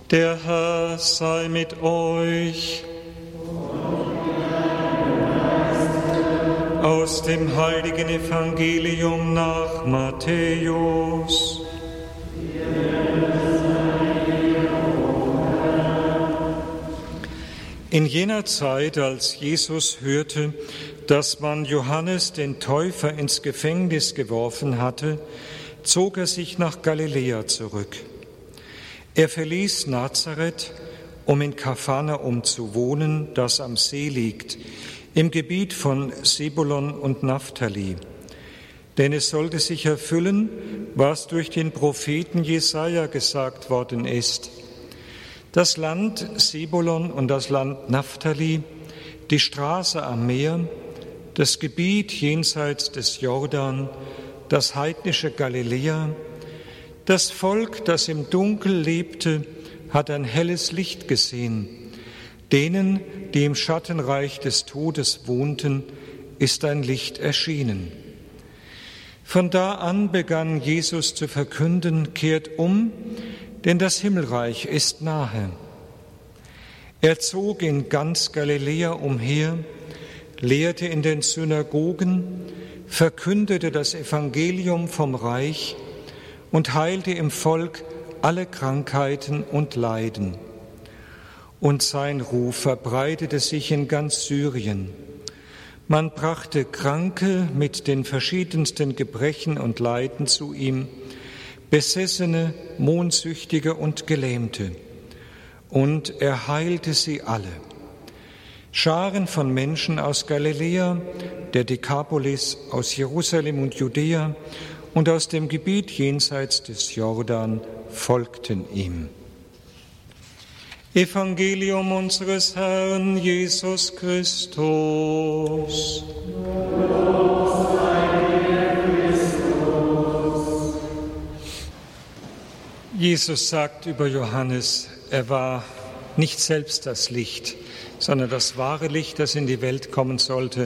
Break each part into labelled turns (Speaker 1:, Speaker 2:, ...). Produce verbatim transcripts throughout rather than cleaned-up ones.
Speaker 1: Der Herr sei mit euch. Aus dem heiligen Evangelium nach Matthäus. In jener Zeit, als Jesus hörte, dass man Johannes den Täufer ins Gefängnis geworfen hatte, zog er sich nach Galiläa zurück. Er verließ Nazareth, um in Kapharnaum zu wohnen, das am See liegt, im Gebiet von Sebulon und Naphtali. Denn es sollte sich erfüllen, was durch den Propheten Jesaja gesagt worden ist. Das Land Sebulon und das Land Naphtali, die Straße am Meer, das Gebiet jenseits des Jordan, das heidnische Galiläa, das Volk, das im Dunkel lebte, hat ein helles Licht gesehen. Denen, die im Schattenreich des Todes wohnten, ist ein Licht erschienen. Von da an begann Jesus zu verkünden: Kehrt um, denn das Himmelreich ist nahe. Er zog in ganz Galiläa umher, lehrte in den Synagogen, verkündete das Evangelium vom Reich und heilte im Volk alle Krankheiten und Leiden. Und sein Ruf verbreitete sich in ganz Syrien. Man brachte Kranke mit den verschiedensten Gebrechen und Leiden zu ihm, Besessene, Mondsüchtige und Gelähmte. Und er heilte sie alle. Scharen von Menschen aus Galiläa, der Dekapolis, aus Jerusalem und Judäa und aus dem Gebiet jenseits des Jordan folgten ihm. Evangelium unseres Herrn Jesus Christus. Jesus sagt über Johannes, er war nicht selbst das Licht, sondern das wahre Licht, das in die Welt kommen sollte,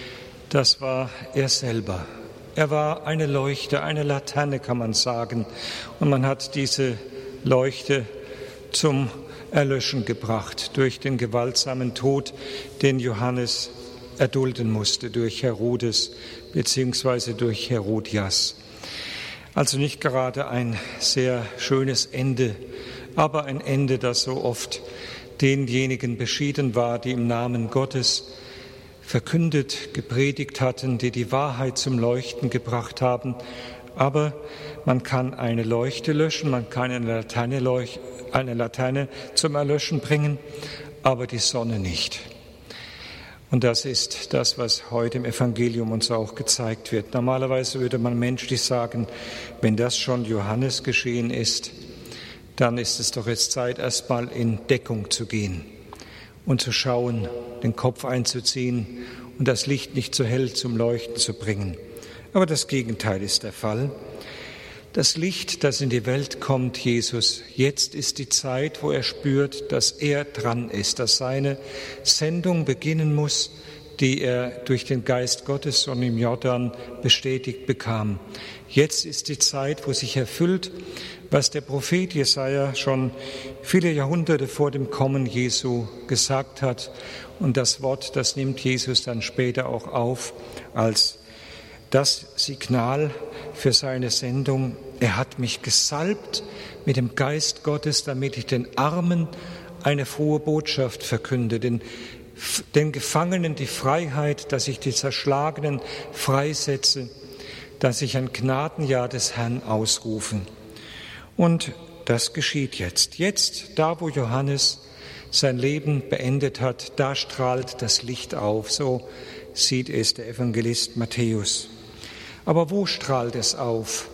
Speaker 1: das war er selber. Er war eine Leuchte, eine Laterne, kann man sagen. Und man hat diese Leuchte zum Erlöschen gebracht durch den gewaltsamen Tod, den Johannes erdulden musste durch Herodes bzw. durch Herodias. Also nicht gerade ein sehr schönes Ende, aber ein Ende, das so oft denjenigen beschieden war, die im Namen Gottes verkündet, gepredigt hatten, die die Wahrheit zum Leuchten gebracht haben. Aber man kann eine Leuchte löschen, man kann eine Laterne, leuch- eine Laterne zum Erlöschen bringen, aber die Sonne nicht. Und das ist das, was heute im Evangelium uns auch gezeigt wird. Normalerweise würde man menschlich sagen, wenn das schon Johannes geschehen ist, dann ist es doch jetzt Zeit, erstmal in Deckung zu gehen und zu schauen, den Kopf einzuziehen und das Licht nicht zu hell zum Leuchten zu bringen. Aber das Gegenteil ist der Fall. Das Licht, das in die Welt kommt, Jesus, jetzt ist die Zeit, wo er spürt, dass er dran ist, dass seine Sendung beginnen muss, die er durch den Geist Gottes und im Jordan bestätigt bekam. Jetzt ist die Zeit, wo sich erfüllt, was der Prophet Jesaja schon viele Jahrhunderte vor dem Kommen Jesu gesagt hat. Und das Wort, das nimmt Jesus dann später auch auf als das Signal für seine Sendung. Er hat mich gesalbt mit dem Geist Gottes, damit ich den Armen eine frohe Botschaft verkünde, den, den Gefangenen die Freiheit, dass ich die Zerschlagenen freisetze, dass ich ein Gnadenjahr des Herrn ausrufe. Und das geschieht jetzt. Jetzt, da wo Johannes sein Leben beendet hat, da strahlt das Licht auf. So sieht es der Evangelist Matthäus. Aber wo strahlt es auf?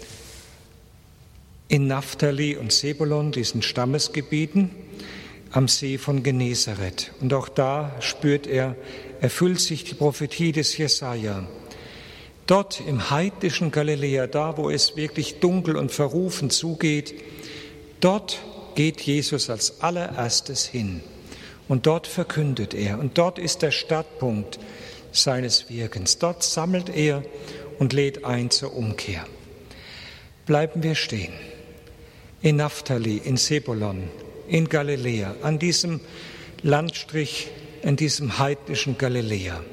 Speaker 1: In Naphtali und Sebulon, diesen Stammesgebieten, am See von Genezareth. Und auch da spürt er, erfüllt sich die Prophetie des Jesaja. Dort im heidnischen Galiläa, da wo es wirklich dunkel und verrufen zugeht, dort geht Jesus als allererstes hin. Und dort verkündet er. Und dort ist der Startpunkt seines Wirkens. Dort sammelt er und lädt ein zur Umkehr. Bleiben wir stehen. In Naphtali, in Sebulon, in Galiläa, an diesem Landstrich, in diesem heidnischen Galiläa.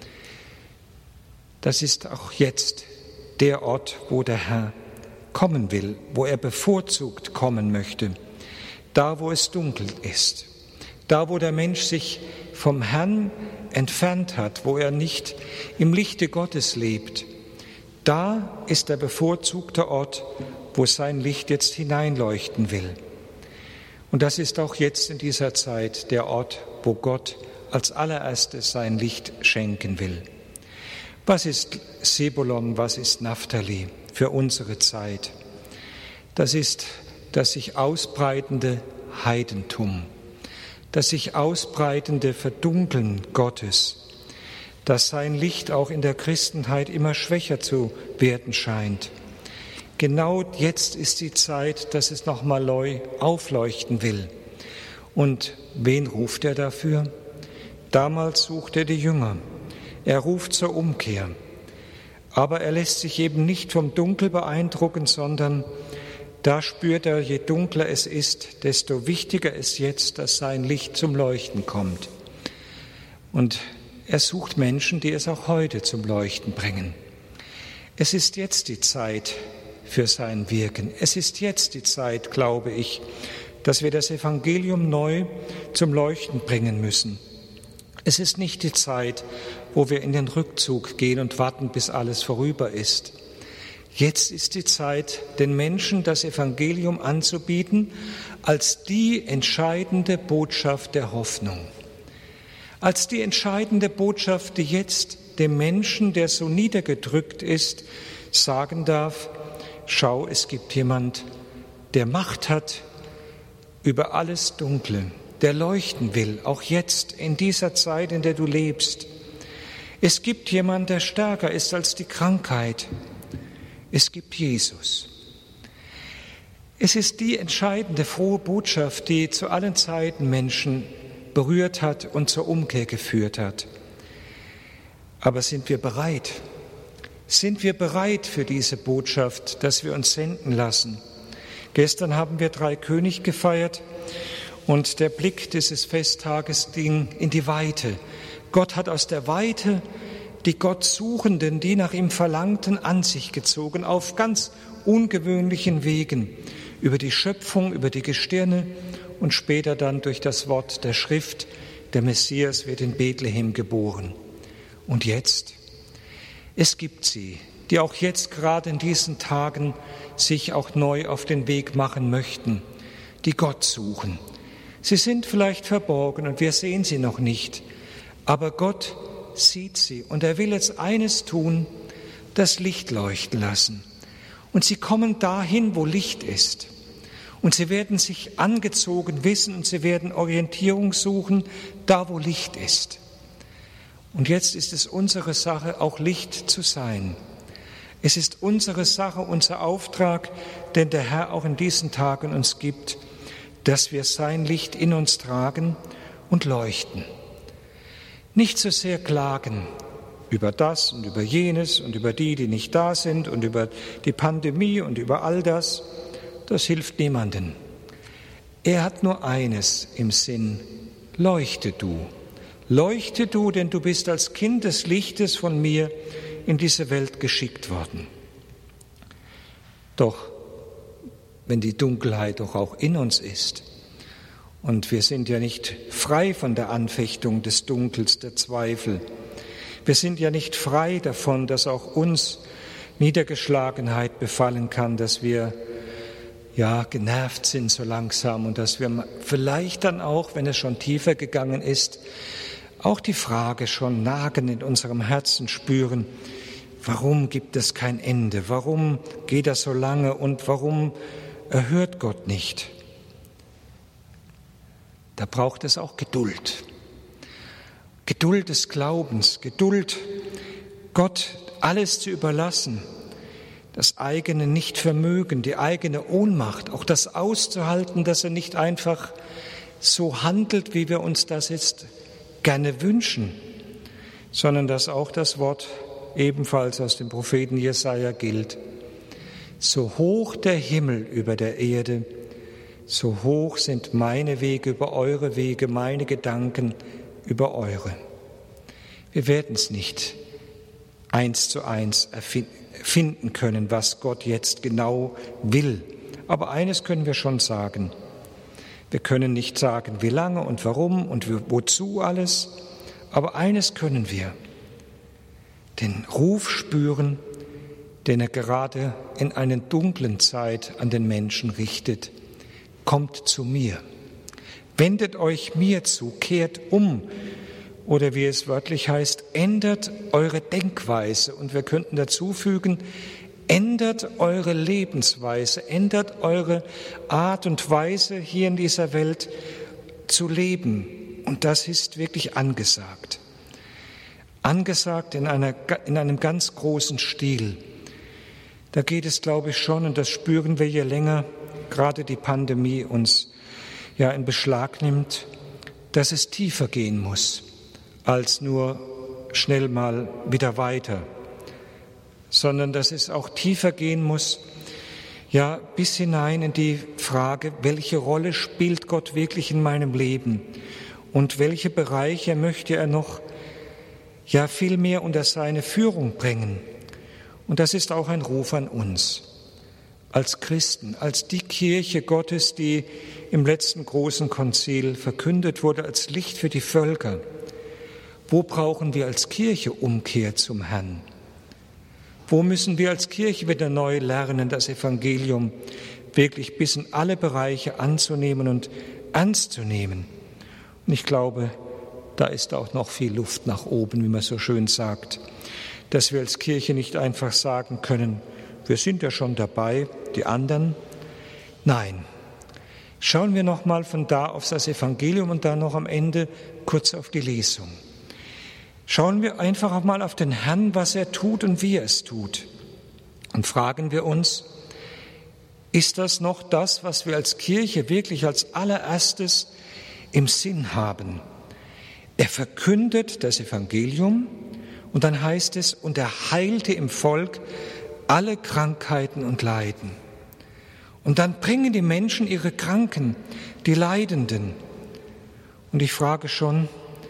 Speaker 1: Das ist auch jetzt der Ort, wo der Herr kommen will, wo er bevorzugt kommen möchte, da, wo es dunkel ist, da, wo der Mensch sich vom Herrn entfernt hat, wo er nicht im Lichte Gottes lebt. Da ist der bevorzugte Ort, wo sein Licht jetzt hineinleuchten will. Und das ist auch jetzt in dieser Zeit der Ort, wo Gott als allererstes sein Licht schenken will. Was ist Sebulon, was ist Naphtali für unsere Zeit? Das ist das sich ausbreitende Heidentum, das sich ausbreitende Verdunkeln Gottes, dass sein Licht auch in der Christenheit immer schwächer zu werden scheint. Genau jetzt ist die Zeit, dass es nochmal neu aufleuchten will. Und wen ruft er dafür? Damals sucht er die Jünger. Er ruft zur Umkehr. Aber er lässt sich eben nicht vom Dunkel beeindrucken, sondern da spürt er, je dunkler es ist, desto wichtiger ist jetzt, dass sein Licht zum Leuchten kommt. Und er sucht Menschen, die es auch heute zum Leuchten bringen. Es ist jetzt die Zeit für sein Wirken. Es ist jetzt die Zeit, glaube ich, dass wir das Evangelium neu zum Leuchten bringen müssen. Es ist nicht die Zeit, wo wir in den Rückzug gehen und warten, bis alles vorüber ist. Jetzt ist die Zeit, den Menschen das Evangelium anzubieten als die entscheidende Botschaft der Hoffnung. Als die entscheidende Botschaft, die jetzt dem Menschen, der so niedergedrückt ist, sagen darf: Schau, es gibt jemand, der Macht hat über alles Dunkle, der leuchten will, auch jetzt in dieser Zeit, in der du lebst. Es gibt jemand, der stärker ist als die Krankheit. Es gibt Jesus. Es ist die entscheidende frohe Botschaft, die zu allen Zeiten Menschen berührt hat und zur Umkehr geführt hat. Aber sind wir bereit? Sind wir bereit für diese Botschaft, dass wir uns senden lassen? Gestern haben wir Dreikönig gefeiert und der Blick dieses Festtages ging in die Weite. Gott hat aus der Weite die Gottsuchenden, die nach ihm verlangten, an sich gezogen, auf ganz ungewöhnlichen Wegen, über die Schöpfung, über die Gestirne und später dann durch das Wort der Schrift, der Messias wird in Bethlehem geboren. Und jetzt? Es gibt sie, die auch jetzt gerade in diesen Tagen sich auch neu auf den Weg machen möchten, die Gott suchen. Sie sind vielleicht verborgen und wir sehen sie noch nicht, aber Gott sieht sie und er will jetzt eines tun, das Licht leuchten lassen. Und sie kommen dahin, wo Licht ist. Und sie werden sich angezogen wissen und sie werden Orientierung suchen, da wo Licht ist. Und jetzt ist es unsere Sache, auch Licht zu sein. Es ist unsere Sache, unser Auftrag, den der Herr auch in diesen Tagen uns gibt, dass wir sein Licht in uns tragen und leuchten. Nicht so sehr klagen über das und über jenes und über die, die nicht da sind und über die Pandemie und über all das. Das hilft niemandem. Er hat nur eines im Sinn: Leuchte du. Leuchte du, denn du bist als Kind des Lichtes von mir in diese Welt geschickt worden. Doch wenn die Dunkelheit doch auch in uns ist, und wir sind ja nicht frei von der Anfechtung des Dunkels, der Zweifel. Wir sind ja nicht frei davon, dass auch uns Niedergeschlagenheit befallen kann, dass wir ja genervt sind so langsam und dass wir vielleicht dann auch, wenn es schon tiefer gegangen ist, auch die Frage schon nagen in unserem Herzen spüren: Warum gibt es kein Ende? Warum geht das so lange und warum erhört Gott nicht? Da braucht es auch Geduld. Geduld des Glaubens, Geduld, Gott alles zu überlassen, das eigene Nichtvermögen, die eigene Ohnmacht, auch das auszuhalten, dass er nicht einfach so handelt, wie wir uns das jetzt gerne wünschen, sondern dass auch das Wort ebenfalls aus dem Propheten Jesaja gilt: So hoch der Himmel über der Erde, So hoch sind meine Wege über eure Wege, meine Gedanken über eure. Wir werden es nicht eins zu eins erfinden können, was Gott jetzt genau will. Aber eines können wir schon sagen. Wir können nicht sagen, wie lange und warum und wozu alles. Aber eines können wir, den Ruf spüren, den er gerade in einer dunklen Zeit an den Menschen richtet. Kommt zu mir, wendet euch mir zu, kehrt um, oder wie es wörtlich heißt, ändert eure Denkweise. Und wir könnten dazu fügen, ändert eure Lebensweise, ändert eure Art und Weise, hier in dieser Welt zu leben. Und das ist wirklich angesagt. Angesagt in, einer, in einem ganz großen Stil. Da geht es, glaube ich, schon, und das spüren wir je länger gerade die Pandemie uns ja in Beschlag nimmt, dass es tiefer gehen muss, als nur schnell mal wieder weiter, sondern dass es auch tiefer gehen muss, ja, bis hinein in die Frage, welche Rolle spielt Gott wirklich in meinem Leben und welche Bereiche möchte er noch, ja, viel mehr unter seine Führung bringen. Und das ist auch ein Ruf an uns, als Christen, als die Kirche Gottes, die im letzten großen Konzil verkündet wurde, als Licht für die Völker. Wo brauchen wir als Kirche Umkehr zum Herrn? Wo müssen wir als Kirche wieder neu lernen, das Evangelium wirklich bis in alle Bereiche anzunehmen und ernst zu nehmen? Und ich glaube, da ist auch noch viel Luft nach oben, wie man so schön sagt, dass wir als Kirche nicht einfach sagen können, wir sind ja schon dabei, die anderen. Nein, schauen wir noch mal von da auf das Evangelium und dann noch am Ende kurz auf die Lesung. Schauen wir einfach auch mal auf den Herrn, was er tut und wie er es tut. Und fragen wir uns, ist das noch das, was wir als Kirche wirklich als allererstes im Sinn haben? Er verkündet das Evangelium und dann heißt es, und er heilte im Volk alle Krankheiten und Leiden. Und dann bringen die Menschen ihre Kranken, die Leidenden. Und ich frage schon,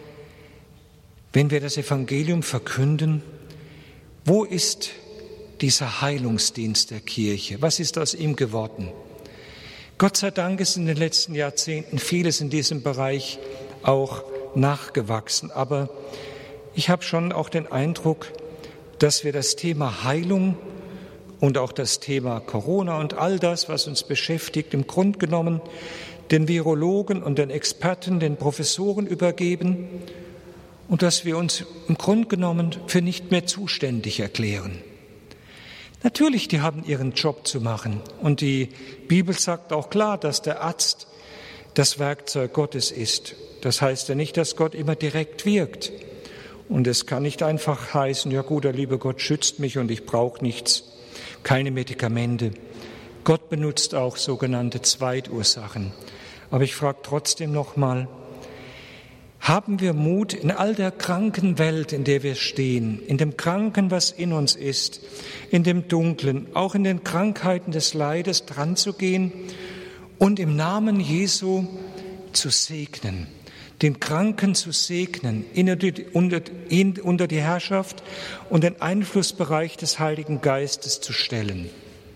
Speaker 1: wenn wir das Evangelium verkünden, wo ist dieser Heilungsdienst der Kirche? Was ist aus ihm geworden? Gott sei Dank ist in den letzten Jahrzehnten vieles in diesem Bereich auch nachgewachsen. Aber ich habe schon auch den Eindruck, dass wir das Thema Heilung und auch das Thema Corona und all das, was uns beschäftigt, im Grunde genommen den Virologen und den Experten, den Professoren übergeben und dass wir uns im Grunde genommen für nicht mehr zuständig erklären. Natürlich, die haben ihren Job zu machen und die Bibel sagt auch klar, dass der Arzt das Werkzeug Gottes ist. Das heißt ja nicht, dass Gott immer direkt wirkt. Und es kann nicht einfach heißen, ja gut, der liebe Gott schützt mich und ich brauche nichts, keine Medikamente. Gott benutzt auch sogenannte Zweitursachen. Aber ich frage trotzdem nochmal, haben wir Mut, in all der kranken Welt, in der wir stehen, in dem Kranken, was in uns ist, in dem Dunklen, auch in den Krankheiten des Leides dran zu gehen und im Namen Jesu zu segnen, den Kranken zu segnen, ihn unter die Herrschaft und den Einflussbereich des Heiligen Geistes zu stellen.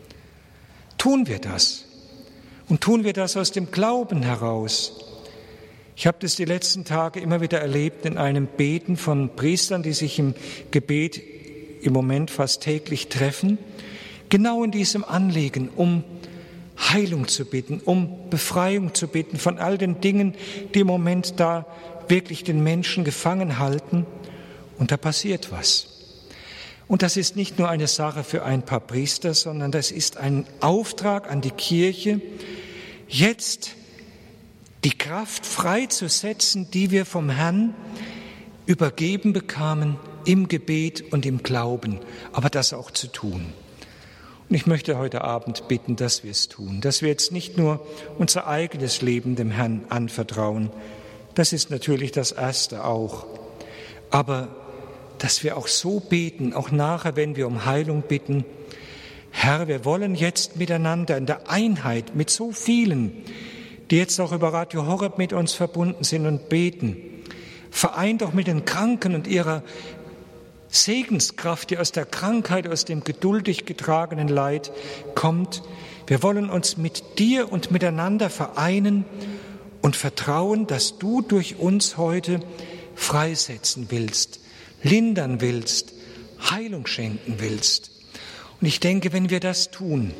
Speaker 1: Tun wir das? Und tun wir das aus dem Glauben heraus? Ich habe das die letzten Tage immer wieder erlebt in einem Beten von Priestern, die sich im Gebet im Moment fast täglich treffen, genau in diesem Anliegen, um Heilung zu bitten, um Befreiung zu bitten von all den Dingen, die im Moment da wirklich den Menschen gefangen halten. Und da passiert was. Und das ist nicht nur eine Sache für ein paar Priester, sondern das ist ein Auftrag an die Kirche, jetzt die Kraft freizusetzen, die wir vom Herrn übergeben bekamen im Gebet und im Glauben, aber das auch zu tun. Und ich möchte heute Abend bitten, dass wir es tun, dass wir jetzt nicht nur unser eigenes Leben dem Herrn anvertrauen, das ist natürlich das Erste auch, aber dass wir auch so beten, auch nachher, wenn wir um Heilung bitten, Herr, wir wollen jetzt miteinander in der Einheit mit so vielen, die jetzt auch über Radio Horeb mit uns verbunden sind und beten, vereint auch mit den Kranken und ihrer Segenskraft, die aus der Krankheit, aus dem geduldig getragenen Leid kommt. Wir wollen uns mit dir und miteinander vereinen und vertrauen, dass du durch uns heute freisetzen willst, lindern willst, Heilung schenken willst. Und ich denke, wenn wir das tun,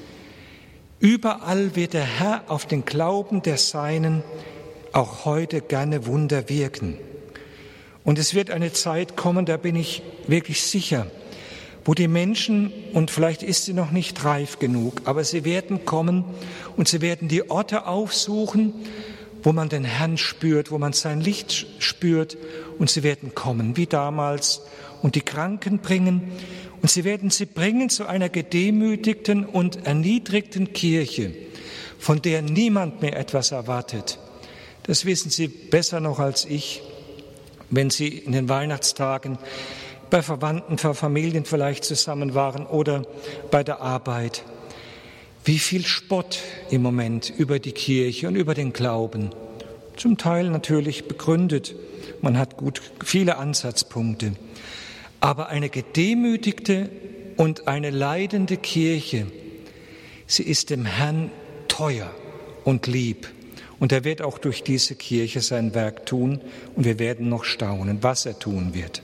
Speaker 1: überall wird der Herr auf den Glauben der Seinen auch heute gerne Wunder wirken. Und es wird eine Zeit kommen, da bin ich wirklich sicher, wo die Menschen, und vielleicht ist sie noch nicht reif genug, aber sie werden kommen und sie werden die Orte aufsuchen, wo man den Herrn spürt, wo man sein Licht spürt, und sie werden kommen, wie damals, und die Kranken bringen, und sie werden sie bringen zu einer gedemütigten und erniedrigten Kirche, von der niemand mehr etwas erwartet. Das wissen Sie besser noch als ich, wenn Sie in den Weihnachtstagen bei Verwandten, bei Familien vielleicht zusammen waren oder bei der Arbeit. Wie viel Spott im Moment über die Kirche und über den Glauben. Zum Teil natürlich begründet. Man hat gut viele Ansatzpunkte. Aber eine gedemütigte und eine leidende Kirche, sie ist dem Herrn teuer und lieb. Und er wird auch durch diese Kirche sein Werk tun. Und wir werden noch staunen, was er tun wird.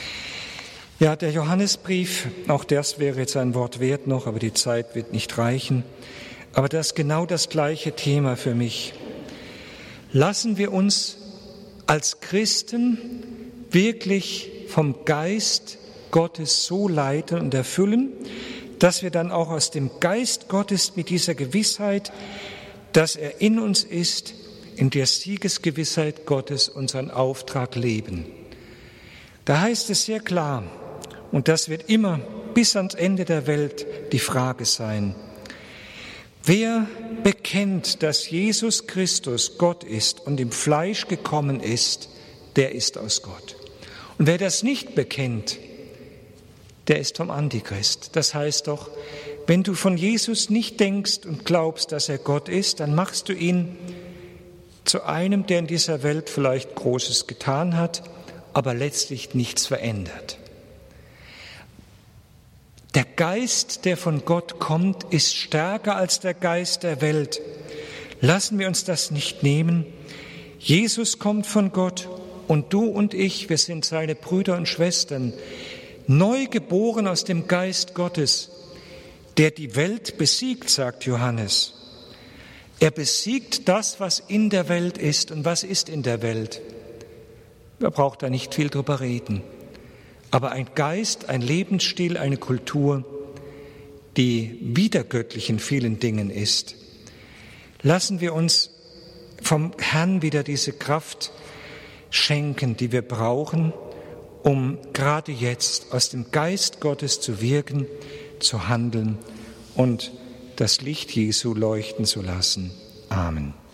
Speaker 1: Ja, der Johannesbrief, auch das wäre jetzt ein Wort wert noch, aber die Zeit wird nicht reichen. Aber das ist genau das gleiche Thema für mich. Lassen wir uns als Christen wirklich vom Geist Gottes so leiten und erfüllen, dass wir dann auch aus dem Geist Gottes mit dieser Gewissheit, dass er in uns ist, in der Siegesgewissheit Gottes unseren Auftrag leben. Da heißt es sehr klar, und das wird immer bis ans Ende der Welt die Frage sein: Wer bekennt, dass Jesus Christus Gott ist und im Fleisch gekommen ist, der ist aus Gott. Und wer das nicht bekennt, der ist vom Antichrist. Das heißt doch, wenn du von Jesus nicht denkst und glaubst, dass er Gott ist, dann machst du ihn zu einem, der in dieser Welt vielleicht Großes getan hat, aber letztlich nichts verändert. Der Geist, der von Gott kommt, ist stärker als der Geist der Welt. Lassen wir uns das nicht nehmen. Jesus kommt von Gott und du und ich, wir sind seine Brüder und Schwestern, neu geboren aus dem Geist Gottes, der die Welt besiegt, sagt Johannes. Er besiegt das, was in der Welt ist. Und was ist in der Welt? Man braucht da nicht viel drüber reden. Aber ein Geist, ein Lebensstil, eine Kultur, die widergöttlich in vielen Dingen ist. Lassen wir uns vom Herrn wieder diese Kraft schenken, die wir brauchen, um gerade jetzt aus dem Geist Gottes zu wirken, zu handeln und das Licht Jesu leuchten zu lassen. Amen.